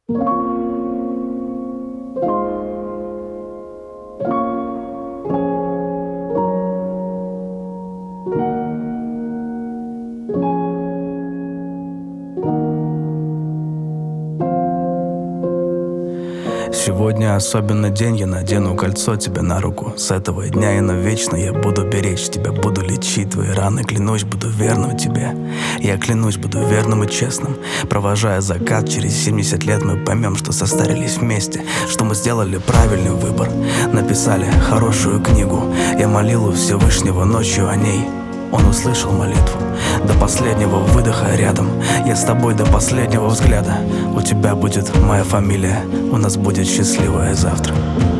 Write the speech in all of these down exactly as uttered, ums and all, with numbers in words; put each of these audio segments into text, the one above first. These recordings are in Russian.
Сегодня особенный день, я надену кольцо тебе на руку. С этого дня и навечно я буду беречь тебя, буду лечить твои раны. Клянусь, буду верным тебе. Я клянусь, буду верным и честным. Провожая закат, через семьдесят лет мы поймем, что состарились вместе, что мы сделали правильный выбор, написали хорошую книгу. Я молил у Всевышнего ночью о ней. Он услышал молитву. До последнего выдоха рядом. Я с тобой до последнего взгляда. У тебя будет моя фамилия. У нас будет счастливое завтра.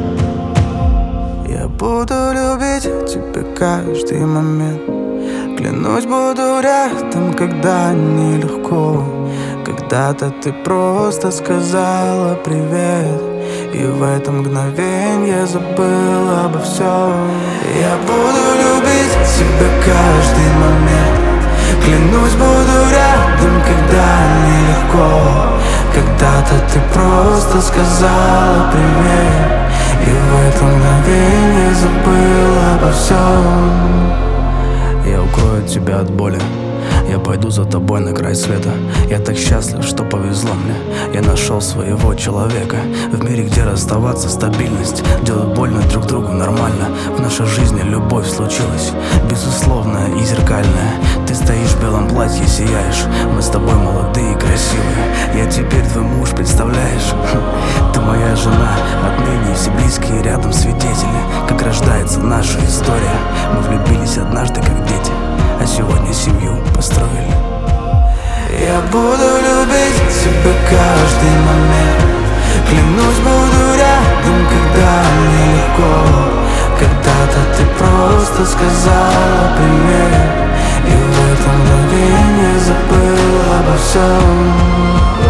Я буду любить тебя каждый момент. Клянусь, буду рядом, когда нелегко. Когда-то ты просто сказала привет, и в это мгновенье забыла обо всем. Я буду любить тебя каждый момент. Клянусь, буду рядом, когда нелегко. Когда-то ты просто сказала привет, и в это мгновенье забыла обо всем. Я укрою тебя от боли. Я пойду за тобой на край света. Я так счастлив, что повезло мне. Я нашел своего человека. В мире, где расставаться, стабильность. Делать больно друг другу нормально. В нашей жизни любовь случилась, безусловная и зеркальная. Ты стоишь в белом платье, сияешь. Мы с тобой молодые и красивые. Я теперь твой муж, представляешь? Ты моя жена. Отныне все близкие рядом свидетели, как рождается наша история. Мы влюбились однажды, как дети, а сегодня семью построили. Я буду любить тебя каждый момент. Клянусь, буду рядом, когда нелегко. Когда-то ты просто сказала привет, и в это мгновенье забыла обо всем.